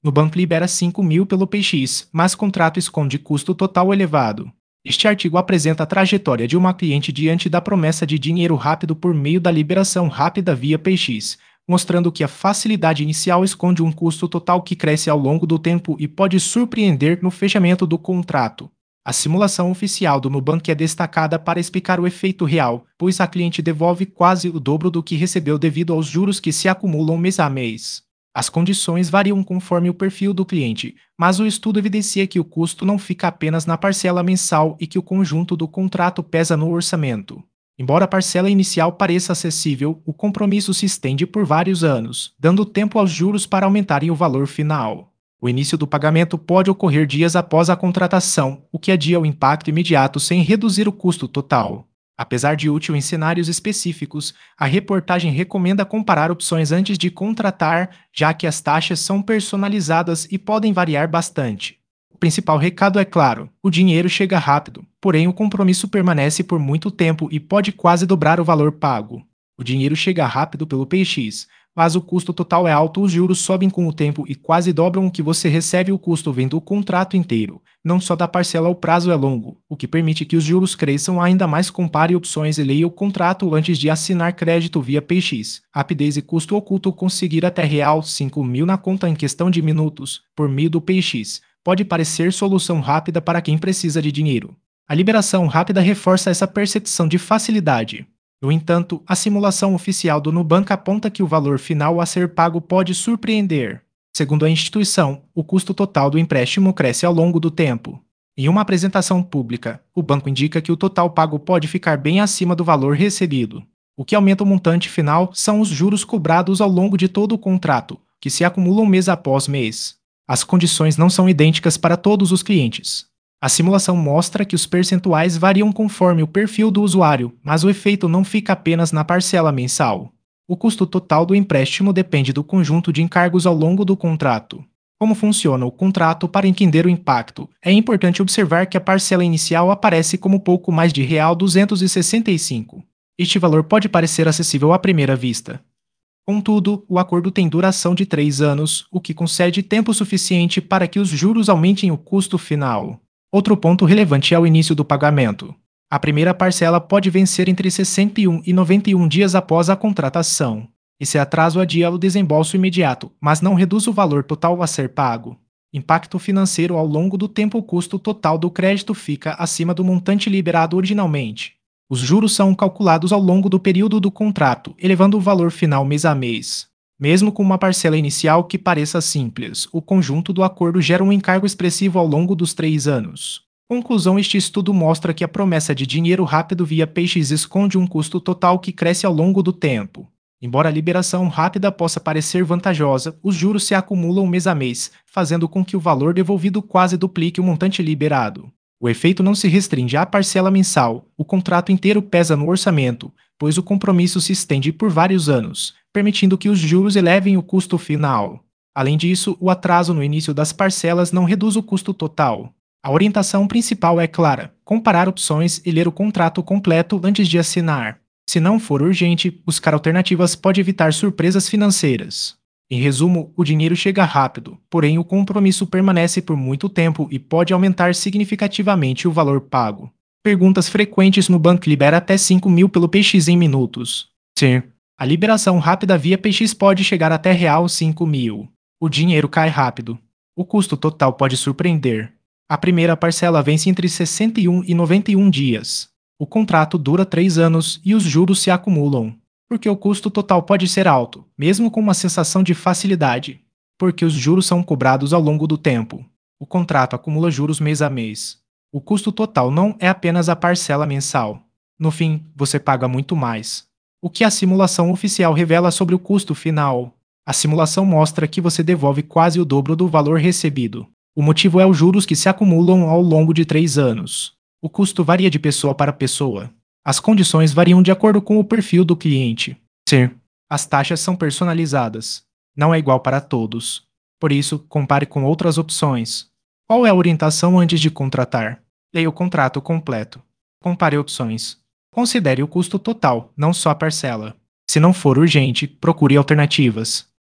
Nubank libera 5.000 pelo PX, mas contrato esconde custo total elevado. Este artigo apresenta a trajetória de uma cliente diante da promessa de dinheiro rápido por meio da liberação rápida via PX, mostrando que a facilidade inicial esconde um custo total que cresce ao longo do tempo e pode surpreender no fechamento do contrato. A simulação oficial do Nubank é destacada para explicar o efeito real, pois a cliente devolve quase o dobro do que recebeu devido aos juros que se acumulam mês a mês. As condições variam conforme o perfil do cliente, mas o estudo evidencia que o custo não fica apenas na parcela mensal e que o conjunto do contrato pesa no orçamento. Embora a parcela inicial pareça acessível, o compromisso se estende por vários anos, dando tempo aos juros para aumentarem o valor final. O início do pagamento pode ocorrer dias após a contratação, o que adia o impacto imediato sem reduzir o custo total. Apesar de útil em cenários específicos, a reportagem recomenda comparar opções antes de contratar, já que as taxas são personalizadas e podem variar bastante. O principal recado é claro: o dinheiro chega rápido, porém o compromisso permanece por muito tempo e pode quase dobrar o valor pago. O dinheiro chega rápido pelo PX, mas o custo total é alto, os juros sobem com o tempo e quase dobram o que você recebe. O custo vem do contrato inteiro, não só da parcela. O prazo é longo, o que permite que os juros cresçam ainda mais. Compare opções e leia o contrato antes de assinar. Crédito via PX, rapidez e custo oculto. Conseguir até real 5.000 na conta em questão de minutos, por meio do PX, pode parecer solução rápida para quem precisa de dinheiro. A liberação rápida reforça essa percepção de facilidade. No entanto, a simulação oficial do Nubank aponta que o valor final a ser pago pode surpreender. Segundo a instituição, o custo total do empréstimo cresce ao longo do tempo. Em uma apresentação pública, o banco indica que o total pago pode ficar bem acima do valor recebido. O que aumenta o montante final são os juros cobrados ao longo de todo o contrato, que se acumulam mês após mês. As condições não são idênticas para todos os clientes. A simulação mostra que os percentuais variam conforme o perfil do usuário, mas o efeito não fica apenas na parcela mensal. O custo total do empréstimo depende do conjunto de encargos ao longo do contrato. Como funciona o contrato? Para entender o impacto, é importante observar que a parcela inicial aparece como pouco mais de R$ 265. Este valor pode parecer acessível à primeira vista. Contudo, o acordo tem duração de 3 anos, o que concede tempo suficiente para que os juros aumentem o custo final. Outro ponto relevante é o início do pagamento. A primeira parcela pode vencer entre 61 e 91 dias após a contratação. Esse atraso adia o desembolso imediato, mas não reduz o valor total a ser pago. Impacto financeiro: ao longo do tempo, o custo total do crédito fica acima do montante liberado originalmente. Os juros são calculados ao longo do período do contrato, elevando o valor final mês a mês. Mesmo com uma parcela inicial que pareça simples, o conjunto do acordo gera um encargo expressivo ao longo dos 3 anos. Conclusão: este estudo mostra que a promessa de dinheiro rápido via PX esconde um custo total que cresce ao longo do tempo. Embora a liberação rápida possa parecer vantajosa, os juros se acumulam mês a mês, fazendo com que o valor devolvido quase duplique o montante liberado. O efeito não se restringe à parcela mensal, o contrato inteiro pesa no orçamento, pois o compromisso se estende por vários anos, permitindo que os juros elevem o custo final. Além disso, o atraso no início das parcelas não reduz o custo total. A orientação principal é clara: comparar opções e ler o contrato completo antes de assinar. Se não for urgente, buscar alternativas pode evitar surpresas financeiras. Em resumo, o dinheiro chega rápido, porém o compromisso permanece por muito tempo e pode aumentar significativamente o valor pago. Perguntas frequentes: no banco libera até 5.000 pelo PX em minutos? Sim. A liberação rápida via PX pode chegar até R$ 5.000. O dinheiro cai rápido. O custo total pode surpreender. A primeira parcela vence entre 61 e 91 dias. O contrato dura 3 anos e os juros se acumulam. Porque o custo total pode ser alto, mesmo com uma sensação de facilidade. Porque os juros são cobrados ao longo do tempo. O contrato acumula juros mês a mês. O custo total não é apenas a parcela mensal. No fim, você paga muito mais. O que a simulação oficial revela sobre o custo final? A simulação mostra que você devolve quase o dobro do valor recebido. O motivo é os juros que se acumulam ao longo de 3 anos. O custo varia de pessoa para pessoa. As condições variam de acordo com o perfil do cliente. Sim. As taxas são personalizadas. Não é igual para todos. Por isso, compare com outras opções. Qual é a orientação antes de contratar? Leia o contrato completo. Compare opções. Considere o custo total, não só a parcela. Se não for urgente, procure alternativas.